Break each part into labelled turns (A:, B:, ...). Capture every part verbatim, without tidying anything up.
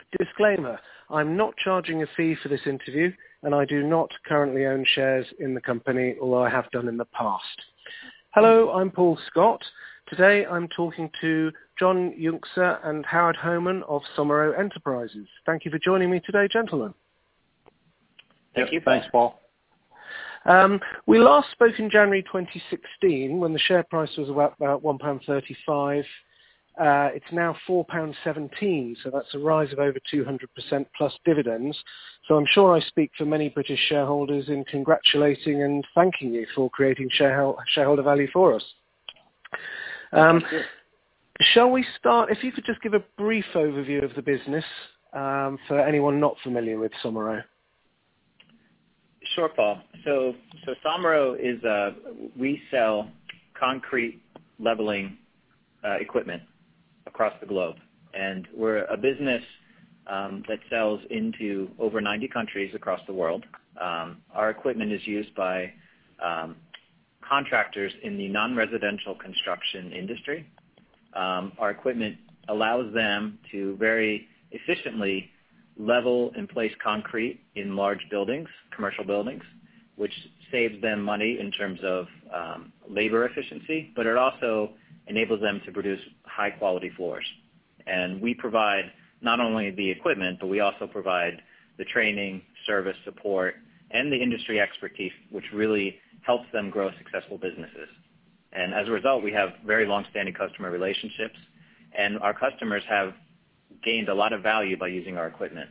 A: Disclaimer, I'm not charging a fee for this interview, and I do not currently own shares in the company, although I have done in the past. Hello, I'm Paul Scott. Today I'm talking to John Junckser and Howard Homan of Somero Enterprises. Thank you for joining me today, gentlemen.
B: Thank you.
C: Thanks, Paul.
A: Um, we last spoke in January twenty sixteen when the share price was about, about one pound thirty-five. Uh, it's now four pounds seventeen, so that's a rise of over two hundred percent plus dividends. So I'm sure I speak for many British shareholders in congratulating and thanking you for creating shareholder, shareholder value for us. Um, shall we start, if you could just give a brief overview of the business um, for anyone not familiar with Somero.
B: Sure, Paul. So, so Somero is, uh, we sell concrete leveling uh, equipment across the globe. And we're a business um, that sells into over ninety countries across the world. Um, our equipment is used by um, contractors in the non-residential construction industry. Um, our equipment allows them to very efficiently level and place concrete in large buildings, commercial buildings, which saves them money in terms of um, labor efficiency, but it also enables them to produce high-quality floors. And we provide not only the equipment, but we also provide the training, service, support, and the industry expertise, which really helps them grow successful businesses. And as a result, we have very long-standing customer relationships, and our customers have gained a lot of value by using our equipment.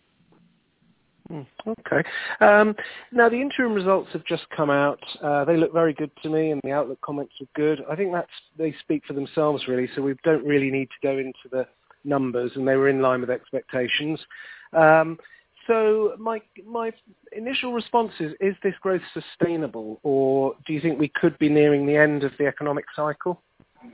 A: Okay. Um, now, the interim results have just come out. Uh, they look very good to me, and the Outlook comments are good. I think that's they speak for themselves, really, so we don't really need to go into the numbers, and they were in line with expectations. Um, so my my initial response is, is this growth sustainable, or do you think we could be nearing the end of the economic cycle?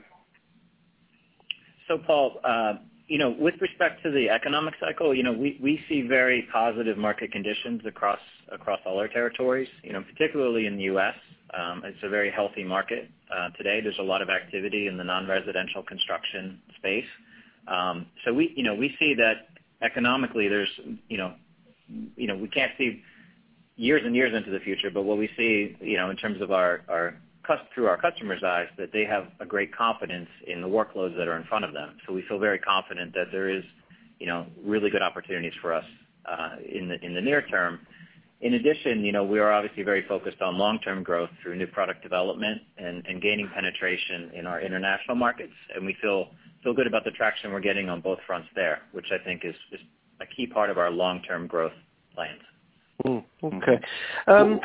B: So, Paul, uh, you know, with respect to the economic cycle, you know, we, we see very positive market conditions across across all our territories, you know, particularly in the U S. Um, it's a very healthy market uh, today. There's a lot of activity in the non-residential construction space. Um, so we, you know, we see that economically there's, you know, you know, we can't see years and years into the future, but what we see, you know, in terms of our, our through our customers' eyes, that they have a great confidence in the workloads that are in front of them. So we feel very confident that there is, you know, really good opportunities for us uh, in the in the near term. In addition, you know, we are obviously very focused on long-term growth through new product development and, and gaining penetration in our international markets, and we feel feel good about the traction we're getting on both fronts there, which I think is, is a key part of our long-term growth plans.
A: Mm, okay. Um,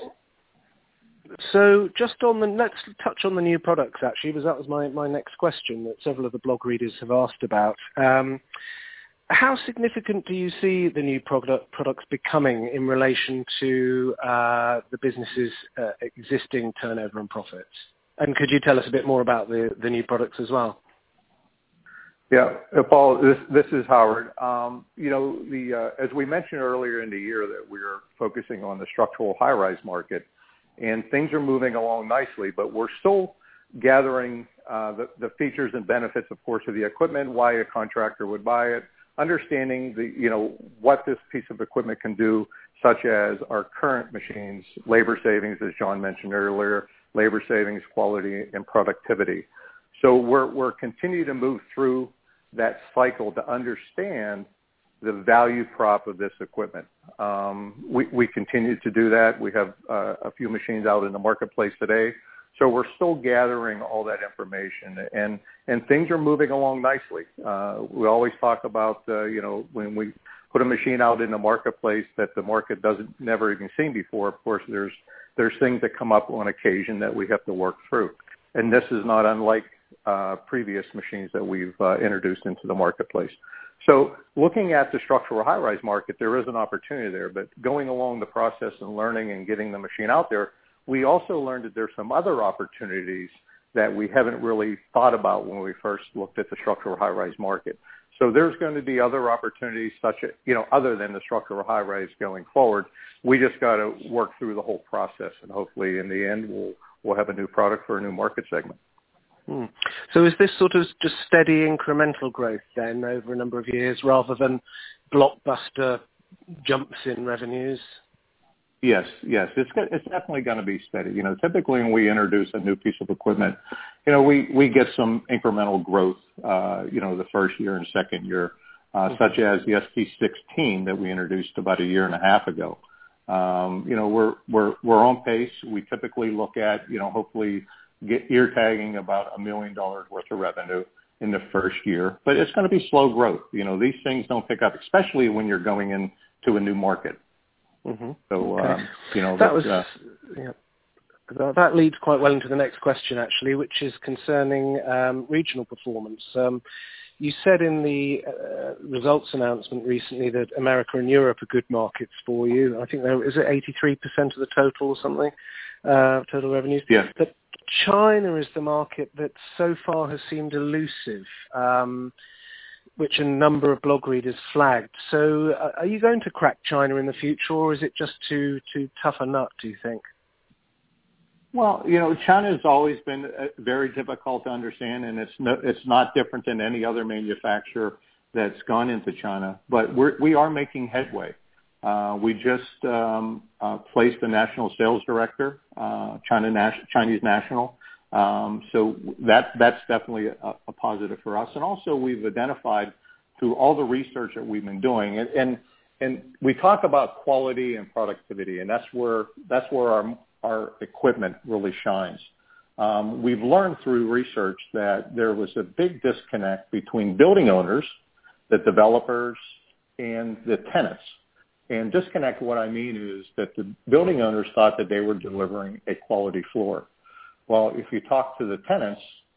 A: So just on the, let's touch on the new products, actually, because that was my, my next question that several of the blog readers have asked about. Um, how significant do you see the new product, products becoming in relation to uh, the business's uh, existing turnover and profits? And could you tell us a bit more about the, the new products as well?
C: Yeah, uh, Paul, this, this is Howard. Um, you know, the uh, as we mentioned earlier in the year that we are focusing on the structural high-rise market, and things are moving along nicely, but we're still gathering uh, the, the features and benefits, of course, of the equipment, why a contractor would buy it, understanding the, you know, what this piece of equipment can do, such as our current machines, labor savings, as John mentioned earlier, labor savings, quality, and productivity. So we're, we're continuing to move through that cycle to understand the value prop of this equipment. Um, we, we continue to do that. We have uh, a few machines out in the marketplace today. So we're still gathering all that information, and, and things are moving along nicely. Uh, we always talk about, uh, you know, when we put a machine out in the marketplace that the market doesn't never even seen before, of course, there's, there's things that come up on occasion that we have to work through. And this is not unlike uh, previous machines that we've uh, introduced into the marketplace. So looking at the structural high-rise market, there is an opportunity there, but going along the process and learning and getting the machine out there, we also learned that there's some other opportunities that we haven't really thought about when we first looked at the structural high-rise market. So there's going to be other opportunities such as, you know, other than the structural high-rise going forward. We just got to work through the whole process, and hopefully in the end we'll, we'll have a new product for a new market segment.
A: Hmm. So is this sort of just steady incremental growth then over a number of years rather than blockbuster jumps in revenues?
C: Yes, yes, it's go- it's definitely going to be steady. You know, typically when we introduce a new piece of equipment, you know, we, we get some incremental growth, uh, you know, the first year and second year, uh, mm-hmm. such as the S T sixteen that we introduced about a year and a half ago. Um, you know, we're we're we're on pace. We typically look at, you know, hopefully get ear tagging about a million dollars worth of revenue in the first year, but it's going to be slow growth. You know, these things don't pick up, especially when you're going into a new market.
A: Mm-hmm.
C: So,
A: okay.
C: um, you know,
A: that was,
C: uh,
A: yeah. That, that leads quite well into the next question, actually, which is concerning um, regional performance. Um, you said in the uh, results announcement recently that America and Europe are good markets for you. I think there is it eighty-three percent of the total or something, uh, total revenues.
C: Yes.
A: But China is the market that so far has seemed elusive, um, which a number of blog readers flagged. So uh, are you going to crack China in the future, or is it just too too tough a nut, do you think?
C: Well, you know, China has always been uh, very difficult to understand, and it's no, it's not different than any other manufacturer that's gone into China. But we're, we are making headway. Uh, we just um, uh, placed a national sales director, uh, China Nas- Chinese national. Um, so that that's definitely a, a positive for us. And also, we've identified through all the research that we've been doing, and and, and we talk about quality and productivity, and that's where that's where our our equipment really shines. Um, we've learned through research that there was a big disconnect between building owners, the developers, and the tenants. And disconnect, what I mean is that the building owners thought that they were delivering a quality floor. Well, if you talk to the tenants,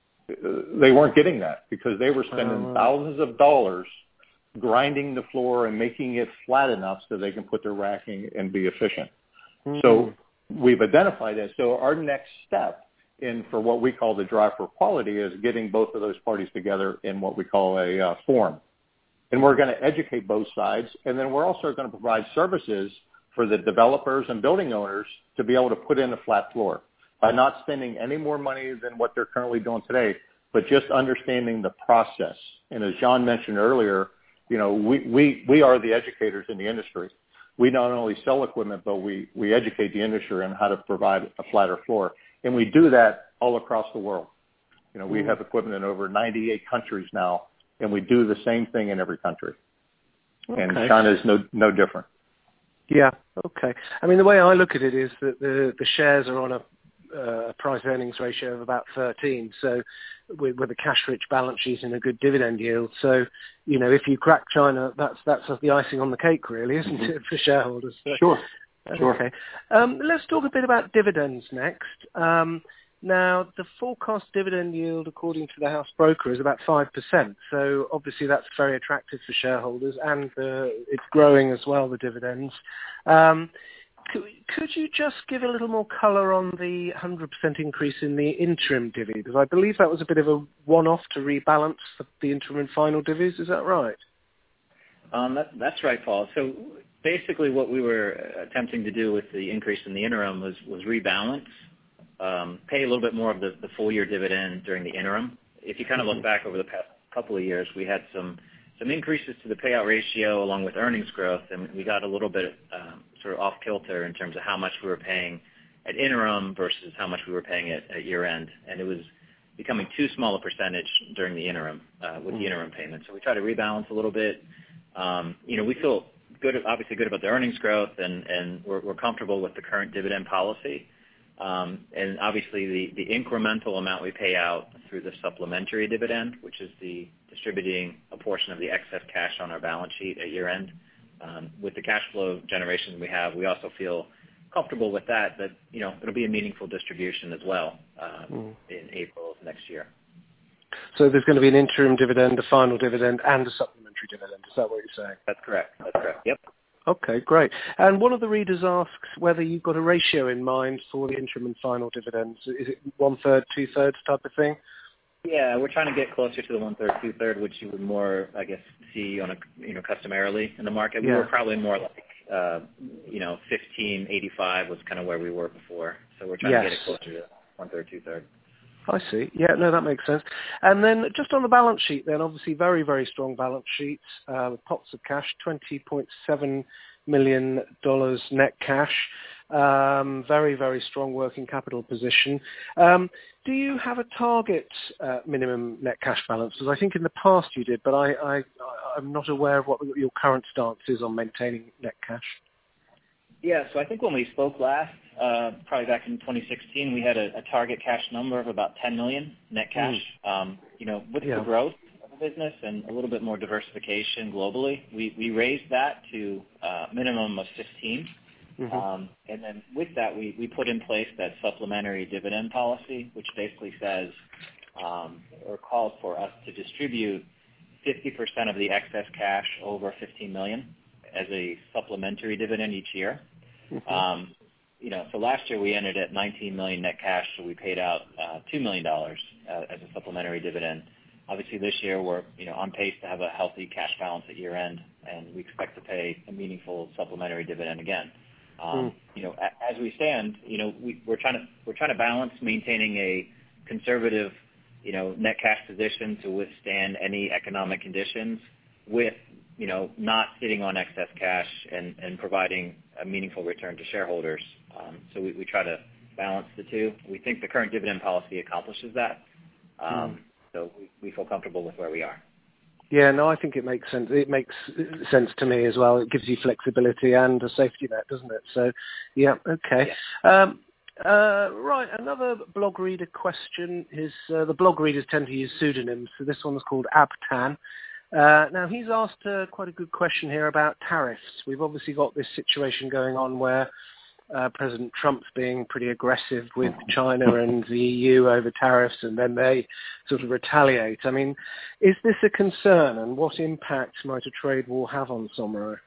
C: they weren't getting that because they were spending uh, thousands of dollars grinding the floor and making it flat enough so they can put their racking and be efficient. Mm-hmm. So we've identified that. So our next step in for what we call the drive for quality is getting both of those parties together in what we call a uh, forum. And we're going to educate both sides. And then we're also going to provide services for the developers and building owners to be able to put in a flat floor by not spending any more money than what they're currently doing today, but just understanding the process. And as John mentioned earlier, you know, we, we, we are the educators in the industry. We not only sell equipment, but we, we educate the industry on how to provide a flatter floor. And we do that all across the world. You know, we have equipment in over ninety-eight countries now, and we do the same thing in every country. Okay. And China is no, no different.
A: Yeah, okay. I mean, the way I look at it is that the, the shares are on a uh, price-earnings ratio of about thirteen, so with, with a cash-rich balance sheet and a good dividend yield. So, you know, if you crack China, that's that's the icing on the cake, really, isn't mm-hmm. it, for shareholders? So,
C: sure, sure.
A: Okay. Um, let's talk a bit about dividends next. Um, now, the forecast dividend yield, according to the house broker, is about five percent. So, obviously, that's very attractive for shareholders, and uh, it's growing as well, the dividends. Um, Could, could you just give a little more colour on the one hundred percent increase in the interim divvy? Because I believe that was a bit of a one-off to rebalance the, the interim and final divvies. Is that right?
B: Um, that, that's right, Paul. So basically what we were attempting to do with the increase in the interim was, was rebalance, um, pay a little bit more of the, the full-year dividend during the interim. If you kind of look back over the past couple of years, we had some some increases to the payout ratio along with earnings growth, and we got a little bit um, sort of off kilter in terms of how much we were paying at interim versus how much we were paying at, at year-end. And it was becoming too small a percentage during the interim uh, with the interim payment. So we try to rebalance a little bit. Um, you know, we feel good, obviously good about the earnings growth, and, and we're, we're comfortable with the current dividend policy. Um, and obviously the, the incremental amount we pay out through the supplementary dividend, which is the distributing a portion of the excess cash on our balance sheet at year end. Um, with the cash flow generation we have, we also feel comfortable with that, that, you know, it'll be a meaningful distribution as well um, mm. in April of next year.
A: So there's going to be an interim dividend, a final dividend, and a supplementary dividend. Is that what you're saying?
B: That's correct. That's correct. Yep.
A: Okay, great. And one of the readers asks whether you've got a ratio in mind for the interim and final dividends. Is it one-third, two-thirds type of thing?
B: Yeah, we're trying to get closer to the one-third, two-third, which you would more, I guess, see on a, you know, customarily in the market. We yeah. were probably more like, uh, you know, fifteen eighty-five was kind of where we were before. So we're trying yes. to get it closer to one-third, two-third.
A: I see. Yeah, no, that makes sense. And then just on the balance sheet then, obviously very, very strong balance sheet, uh, with pots of cash, twenty point seven million dollars net cash, um, very, very strong working capital position. Um, do you have a target uh, minimum net cash balance? Because I think in the past you did, but I, I, I'm not aware of what your current stance is on maintaining net cash.
B: Yeah, so I think when we spoke last, uh, probably back in twenty sixteen, we had a, a target cash number of about ten million net cash. Mm. Um, you know, with yeah. the growth of the business and a little bit more diversification globally, we, we raised that to a minimum of fifteen. Mm-hmm. Um, and then with that, we, we put in place that supplementary dividend policy, which basically says um, or calls for us to distribute fifty percent of the excess cash over fifteen million as a supplementary dividend each year. Mm-hmm. Um, you know, so last year we ended at nineteen million net cash, so we paid out uh, two million dollars uh, as a supplementary dividend. Obviously, this year we're you know on pace to have a healthy cash balance at year end, and we expect to pay a meaningful supplementary dividend again. Um, mm. You know, a, as we stand, you know, we, we're trying to we're trying to balance maintaining a conservative, you know, net cash position to withstand any economic conditions with you know, not sitting on excess cash and, and providing a meaningful return to shareholders. Um, so we, we try to balance the two. We think the current dividend policy accomplishes that. Um, mm. So we, we feel comfortable with where we are.
A: Yeah, no, I think it makes sense. It makes sense to me as well. It gives you flexibility and a safety net, doesn't it? So, yeah, okay. Yeah. Um, uh, right, another blog reader question is, uh, the blog readers tend to use pseudonyms, so this one's called Abtan. Uh, now, he's asked uh, quite a good question here about tariffs. We've obviously got this situation going on where uh, President Trump's being pretty aggressive with China and the E U over tariffs, and then they sort of retaliate. I mean, is this a concern, and what impact might a trade war have on Somero?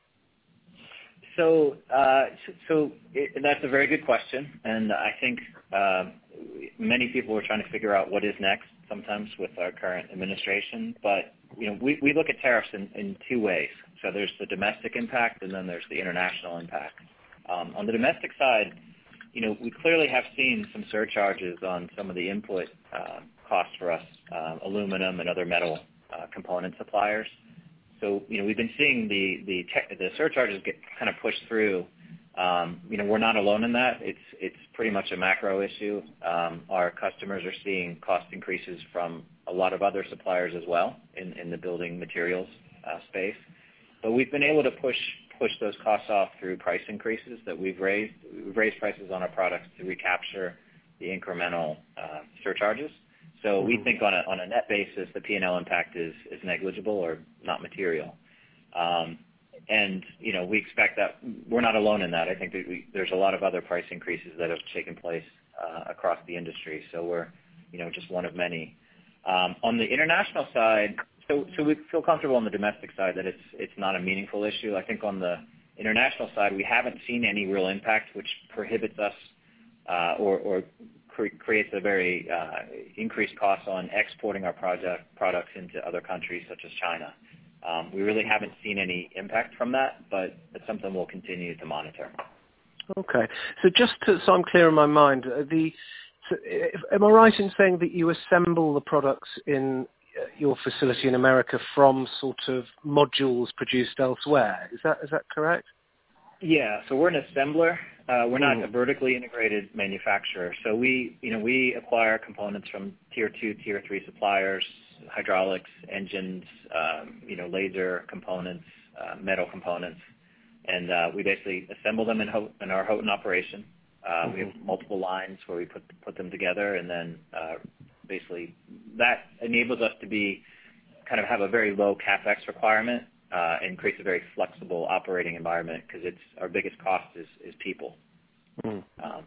B: So, uh, so it, that's a very good question, and I think uh, many people are trying to figure out what is next sometimes with our current administration. But you know, we, we look at tariffs in, in two ways. So there's the domestic impact, and then there's the international impact. Um, on the domestic side, you know, we clearly have seen some surcharges on some of the input uh, costs for us, uh, aluminum and other metal uh, component suppliers. So, you know, we've been seeing the the, te- the surcharges get kind of pushed through. Um, you know, we're not alone in that. It's it's pretty much a macro issue. Um, our customers are seeing cost increases from a lot of other suppliers as well in, in the building materials uh, space. But we've been able to push push those costs off through price increases that we've raised. We've raised prices on our products to recapture the incremental uh, surcharges. So mm-hmm. we think on a on a net basis, the P and L impact is, is negligible or not material. Um, and, you know, we expect that we're not alone in that. I think that we, there's a lot of other price increases that have taken place uh, across the industry. So we're, you know, just one of many. Um, on the international side, so so we feel comfortable on the domestic side that it's it's not a meaningful issue. I think on the international side, we haven't seen any real impact, which prohibits us uh, or, or cre- creates a very uh, increased cost on exporting our project products into other countries such as China. Um, we really haven't seen any impact from that, but it's something we'll continue to monitor.
A: Okay. So just to, so I'm clear in my mind, uh, the so if, am I right in saying that you assemble the products in uh, your facility in America from sort of modules produced elsewhere? Is that is that correct?
B: Yeah. So we're an assembler. Uh, we're not mm. a vertically integrated manufacturer. So we, you know, we acquire components from tier two, tier three suppliers, hydraulics, engines, um, you know, laser components, uh, metal components, and uh, we basically assemble them in, Ho- in our Houghton operation. Uh, mm-hmm. We have multiple lines where we put put them together, and then uh, basically that enables us to be kind of have a very low CapEx requirement uh, and creates a very flexible operating environment because it's our biggest cost is, is people. Mm. Um,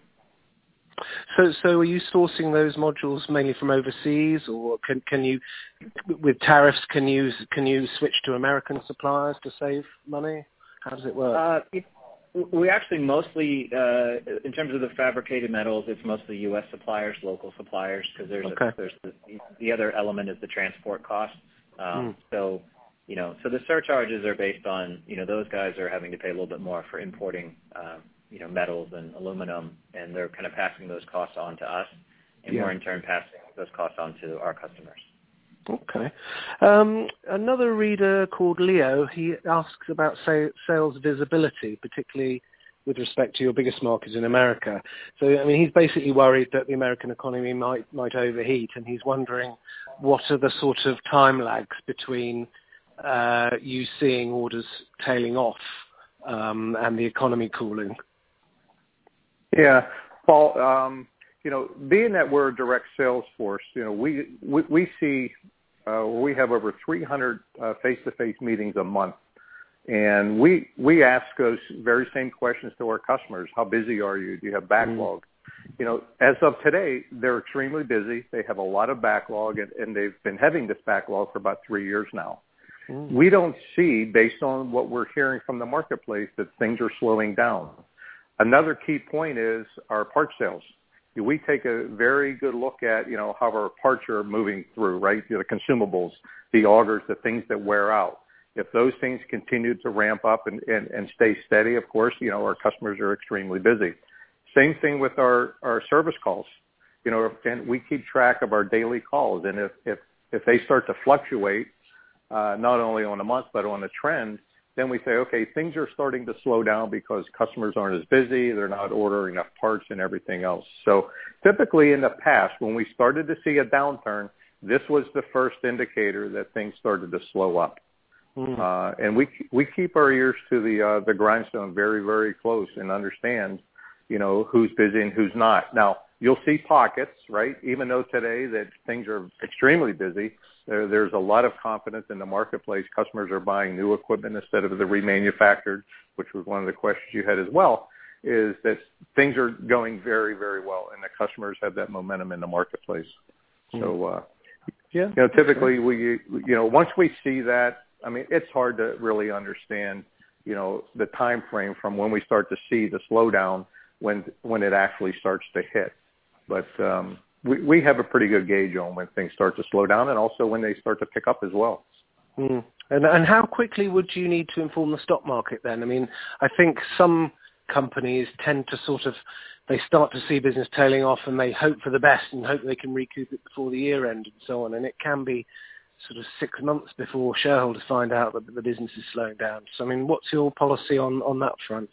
A: So, so are you sourcing those modules mainly from overseas, or can can you, with tariffs, can you can you switch to American suppliers to save money? How does it work?
B: Uh, it, we actually mostly, uh, in terms of the fabricated metals, it's mostly U S suppliers, local suppliers, because there's
A: okay.
B: a, there's the, the other element is the transport costs. Um, mm. So, you know, so the surcharges are based on, you know, those guys are having to pay a little bit more for importing. Um, you know, metals and aluminum, and they're kind of passing those costs on to us. and
A: yeah.
B: we're in turn passing those costs on to our customers.
A: Okay. Um, another reader called Leo, he asks about say, sales visibility, particularly with respect to your biggest market in America. So, I mean, he's basically worried that the American economy might might overheat, and he's wondering what are the sort of time lags between uh, you seeing orders tailing off um, and the economy cooling.
C: Yeah, Paul. Um, you know, being that we're a direct sales force, you know, we we, we see uh, we have over three hundred uh, face-to-face meetings a month. And we we ask those very same questions to our customers. How busy are you? Do you have backlog? Mm-hmm. You know, as of today, they're extremely busy. They have a lot of backlog, and, and they've been having this backlog for about three years now. Mm-hmm. We don't see, based on what we're hearing from the marketplace, that things are slowing down. Another key point is our part sales. We take a very good look at, you know, how our parts are moving through, right? You know, the consumables, the augers, the things that wear out. If those things continue to ramp up and, and, and stay steady, of course, you know, our customers are extremely busy. Same thing with our, our service calls. You know, and we keep track of our daily calls. And if, if, if they start to fluctuate, uh, not only on a month, but on a trend, then we say, okay, things are starting to slow down because customers aren't as busy. They're not ordering enough parts and everything else. So typically in the past, when we started to see a downturn, this was the first indicator that things started to slow up. Mm. Uh, and we we keep our ears to the uh, the grindstone very, very close and understand, you know, who's busy and who's not. Now, you'll see pockets, right? Even though today that things are extremely busy, there, there's a lot of confidence in the marketplace. Customers are buying new equipment instead of the remanufactured, which was one of the questions you had as well, is that things are going very, very well, and the customers have that momentum in the marketplace. Mm. So, uh, yeah, you know, typically we, you know, once we see that, I mean, it's hard to really understand, you know, the time frame from when we start to see the slowdown when when it actually starts to hit. But um, we, we have a pretty good gauge on when things start to slow down and also when they start to pick up as well.
A: Mm. And, and how quickly would you need to inform the stock market then? I mean, I think some companies tend to sort of, they start to see business tailing off and they hope for the best and hope they can recoup it before the year end and so on. And it can be sort of six months before shareholders find out that the business is slowing down. So, I mean, what's your policy on, on that front?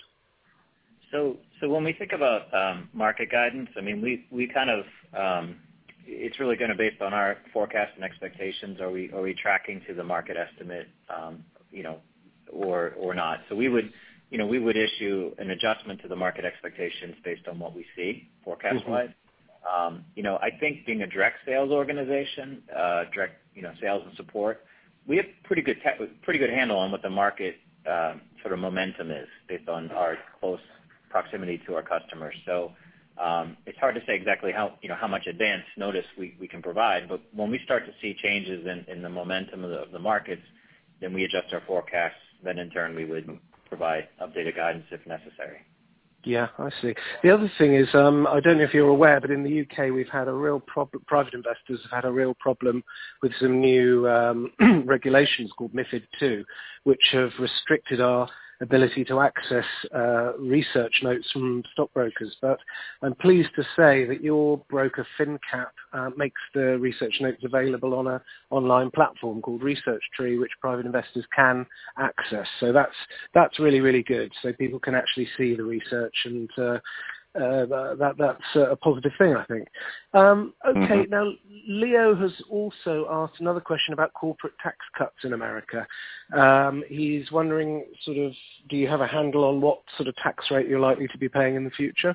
B: So, so when we think about um, market guidance, I mean, we, we kind of, um, it's really going to be based on our forecast and expectations. Are we, are we tracking to the market estimate, um, you know, or, or not? So we would, you know, we would issue an adjustment to the market expectations based on what we see forecast-wise. Mm-hmm. Um, you know, I think being a direct sales organization, uh, direct, you know, sales and support, we have pretty good, te- pretty good handle on what the market uh, sort of momentum is based on our close proximity to our customers. So um, it's hard to say exactly how, you know, how much advance notice we, we can provide. But when we start to see changes in, in the momentum of the, of the markets, then we adjust our forecasts. Then in turn, we would provide updated guidance if necessary.
A: Yeah, I see. The other thing is, um, I don't know if you're aware, but in the U K we've had a real problem, private investors have had a real problem with some new um, regulations called MiFID two, which have restricted our ability to access uh, research notes from stockbrokers. But I'm pleased to say that your broker FinCap uh, makes the research notes available on a online platform called Research Tree, which private investors can access. So that's that's really, really good. So people can actually see the research, and uh, uh, that that's a positive thing, I think. Um, okay, mm-hmm. Now Leo has also asked another question about corporate tax cuts in America. Um, he's wondering, sort of, do you have a handle on what sort of tax rate you're likely to be paying in the future?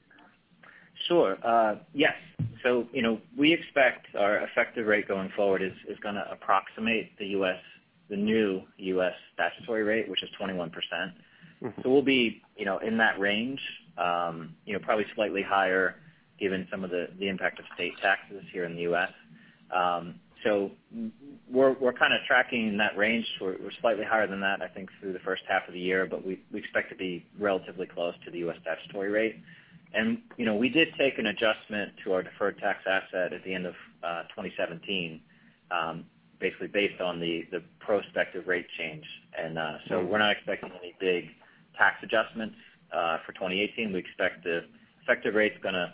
B: Sure. Uh, yes. So, you know, we expect our effective rate going forward is, is going to approximate the U S, the new U S statutory rate, which is twenty-one percent. Mm-hmm. So we'll be, you know, in that range, um, you know, probably slightly higher given some of the, the impact of state taxes here in the U S. Um, so we're we're kind of tracking in that range. We're, we're slightly higher than that, I think, through the first half of the year, but we, we expect to be relatively close to the U S statutory rate. And, you know, we did take an adjustment to our deferred tax asset at the end of uh, twenty seventeen, um, basically based on the, the prospective rate change. And uh, so we're not expecting any big tax adjustments uh, for twenty eighteen. We expect the effective rate's going to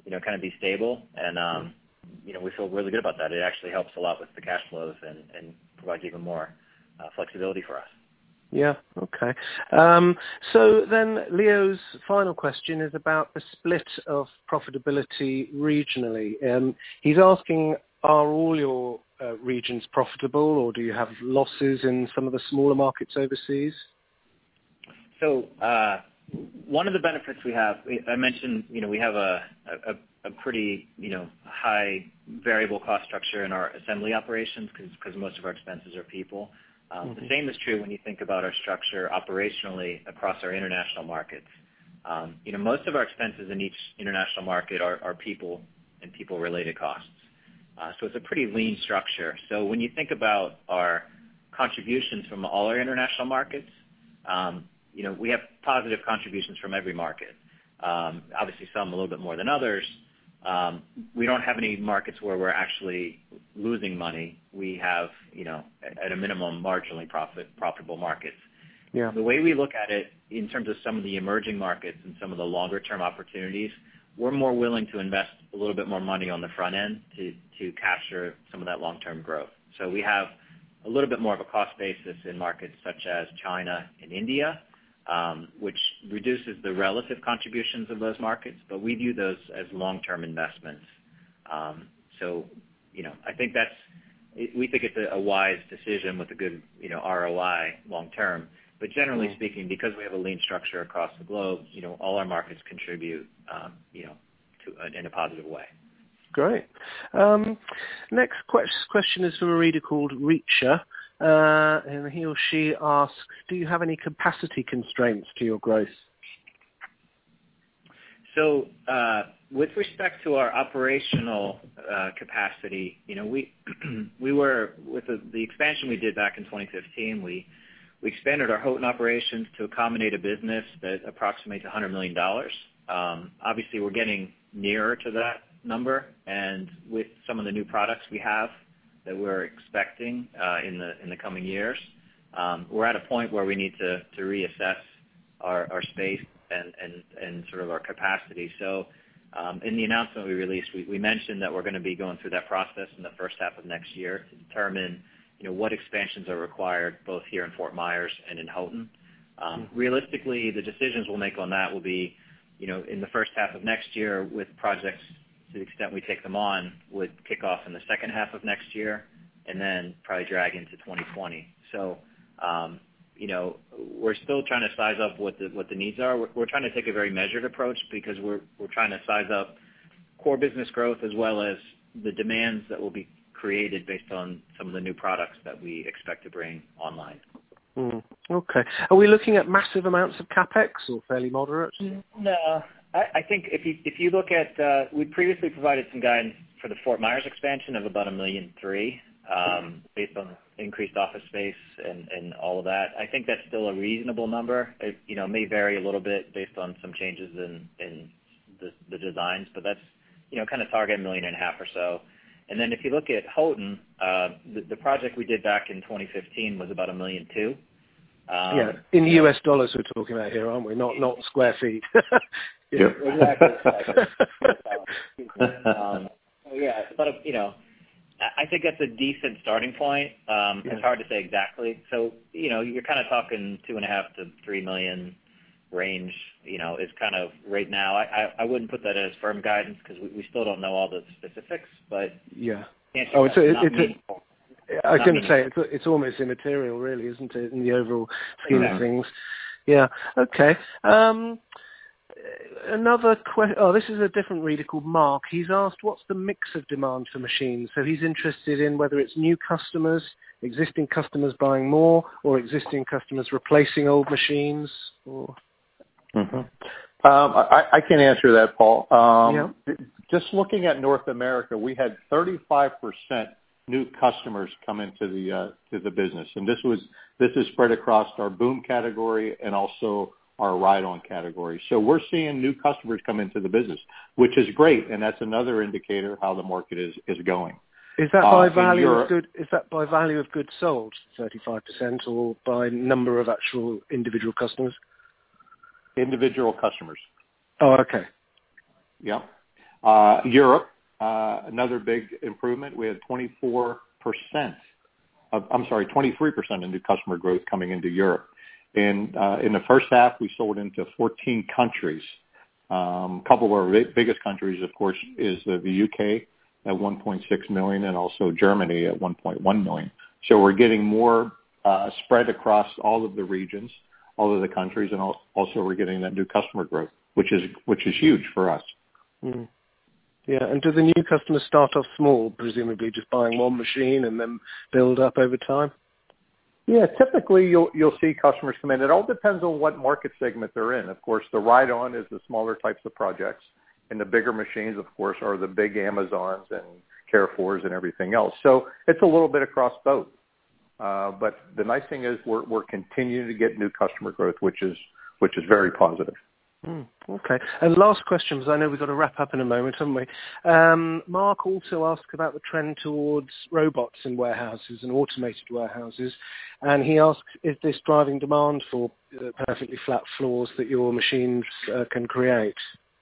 B: you know, kind of be stable. And, um, you know, we feel really good about that. It actually helps a lot with the cash flows and, and provides even more uh, flexibility for us.
A: Yeah, okay. Um, so then Leo's final question is about the split of profitability regionally. Um, he's asking, are all your uh, regions profitable, or do you have losses in some of the smaller markets overseas?
B: So uh, one of the benefits we have, I mentioned, you know, we have a, a, a pretty, you know, high variable cost structure in our assembly operations because most of our expenses are people. Um, mm-hmm. The same is true when you think about our structure operationally across our international markets. Um, you know, most of our expenses in each international market are, are people and people-related costs. Uh, so it's a pretty lean structure. So when you think about our contributions from all our international markets, um, you know, we have positive contributions from every market. Um, obviously, some a little bit more than others. Um, we don't have any markets where we're actually losing money. We have, you know, at a minimum, marginally profit, profitable markets.
A: Yeah.
B: The way we look at it in terms of some of the emerging markets and some of the longer-term opportunities, we're more willing to invest a little bit more money on the front end to, to capture some of that long-term growth. So we have a little bit more of a cost basis in markets such as China and India, Um, which reduces the relative contributions of those markets, but we view those as long-term investments. Um, so, you know, I think that's, we think it's a, a wise decision with a good, you know, R O I long-term. But generally mm-hmm. speaking, because we have a lean structure across the globe, you know, all our markets contribute, um, you know, to, uh, in a positive way.
A: Great. Um, next que- question is from a reader called Reacher. Uh, and he or she asks, do you have any capacity constraints to your growth?
B: So uh, with respect to our operational uh, capacity, you know, we we were, with the, the expansion we did back in twenty fifteen, we, we expanded our Houghton operations to accommodate a business that approximates one hundred million dollars. Um, obviously, we're getting nearer to that number, and with some of the new products we have that we're expecting uh, in the in the coming years, um, we're at a point where we need to, to reassess our, our space and, and, and sort of our capacity. So um, in the announcement we released, we, we mentioned that we're going to be going through that process in the first half of next year to determine, you know, what expansions are required both here in Fort Myers and in Houghton. Um, mm-hmm. Realistically, the decisions we'll make on that will be, you know, in the first half of next year, with projects, to the extent we take them on, would kick off in the second half of next year and then probably drag into twenty twenty. So, um, you know, we're still trying to size up what the what the needs are. We're, we're trying to take a very measured approach because we're we're trying to size up core business growth as well as the demands that will be created based on some of the new products that we expect to bring online.
A: Mm, okay. Are we looking at massive amounts of CapEx or fairly moderate?
B: No. I, I think if you if you look at, uh, we previously provided some guidance for the Fort Myers expansion of about a million three, um, based on increased office space and, and all of that. I think that's still a reasonable number. It, you know, may vary a little bit based on some changes in, in the, the designs, but that's, you know, kind of target a million and a half or so. And then if you look at Houghton, uh, the, the project we did back in twenty fifteen was about a million two.
A: Um, yeah, in U S dollars we're talking about here, aren't we? Not not square feet.
B: Yeah, exactly. um, yeah, but you know, I think that's a decent starting point. Um, yeah. It's hard to say exactly. So you know, you're kind of talking two and a half to three million range. You know, is kind of right now. I I, I wouldn't put that as firm guidance because we, we still don't know all the specifics. But
A: yeah. Oh, it's a, it's a, I was
B: Not
A: going to say, it's, it's almost immaterial, really, isn't it, in the overall scheme exactly. of things? Yeah. Okay. Um, another question. Oh, this is a different reader called Mark. He's asked, what's the mix of demand for machines? So he's interested in whether it's new customers, existing customers buying more, or existing customers replacing old machines. Or...
C: Mm-hmm. Um, I, I can answer that, Paul. Um,
A: yeah.
C: Just looking at North America, we had thirty-five percent new customers come into the uh, to the business, and this was this is spread across our boom category and also our ride-on category. So we're seeing new customers come into the business, which is great, and that's another indicator how the market is, is going.
A: Is that by uh, value of good? Is that by value of goods sold, thirty-five percent, or by number of actual individual customers?
C: Individual customers.
A: Oh, okay.
C: Yeah. Uh, Europe, uh, another big improvement. We had twenty-four percent. Of, I'm sorry, twenty-three percent of new customer growth coming into Europe. And uh, in the first half, we sold into fourteen countries. Um, a couple of our big, biggest countries, of course, is uh, the U K at one point six million and also Germany at one point one million. So we're getting more uh, spread across all of the regions, all of the countries, and also we're getting that new customer growth, which is which is huge for us.
A: Mm. Yeah, and do the new customers start off small, presumably just buying one machine and then build up over time?
C: Yeah, typically you'll you'll see customers come in. It all depends on what market segment they're in. Of course, the ride-on is the smaller types of projects, and the bigger machines, of course, are the big Amazons and Carrefours and everything else. So it's a little bit across both. Uh, but the nice thing is we're we're continuing to get new customer growth, which is which is very positive.
A: Mm, okay. And last question, because I know we've got to wrap up in a moment, haven't we? Um, Mark also asked about the trend towards robots in warehouses and automated warehouses, and he asked, is this driving demand for uh, perfectly flat floors that your machines uh, can create?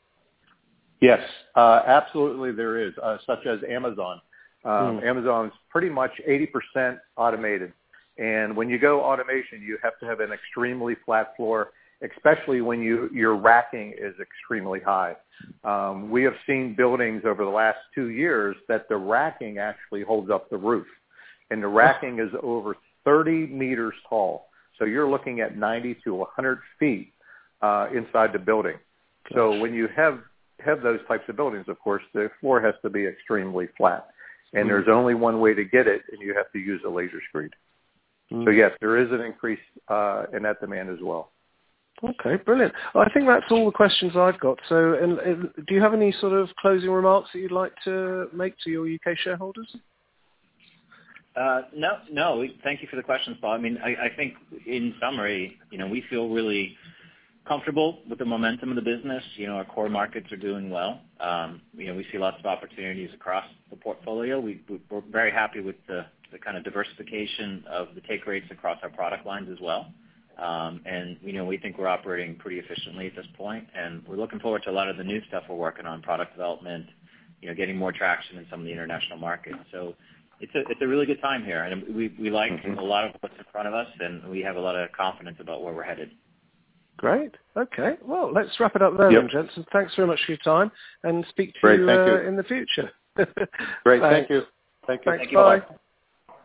C: Yes, uh, absolutely there is, uh, such as Amazon. Um, mm. Amazon's pretty much eighty percent automated, and when you go automation, you have to have an extremely flat floor, especially when you, your racking is extremely high. Um, we have seen buildings over the last two years that the racking actually holds up the roof, and the racking is over thirty meters tall. So you're looking at ninety to one hundred feet uh, inside the building. Gosh. So when you have, have those types of buildings, of course, the floor has to be extremely flat. And mm. there's only one way to get it, and you have to use a laser screed. Mm. So, yes, there is an increase uh, in that demand as well.
A: Okay, brilliant. Well, I think that's all the questions I've got. So and, and do you have any sort of closing remarks that you'd like to make to your U K shareholders?
B: Uh, no, no. Thank you for the questions, Paul. I mean, I, I think in summary, you know, we feel really comfortable with the momentum of the business. You know, our core markets are doing well. Um, you know, we see lots of opportunities across the portfolio. We, we're very happy with the, the kind of diversification of the take rates across our product lines as well. Um, and, you know, we think we're operating pretty efficiently at this point, and we're looking forward to a lot of the new stuff we're working on, product development, you know, getting more traction in some of the international markets. So it's a, it's a really good time here, and we, we like mm-hmm. a lot of what's in front of us, and we have a lot of confidence about where we're headed.
A: Great. Okay. Well, let's wrap it up there,
C: yep.
A: then, gents. And thanks very much for your time, and speak to
C: Great,
A: you,
C: thank
A: uh,
C: you
A: in the future.
C: Great. Thank you. Thank you.
A: Thanks.
C: Thank you.
A: Bye.
C: Bye.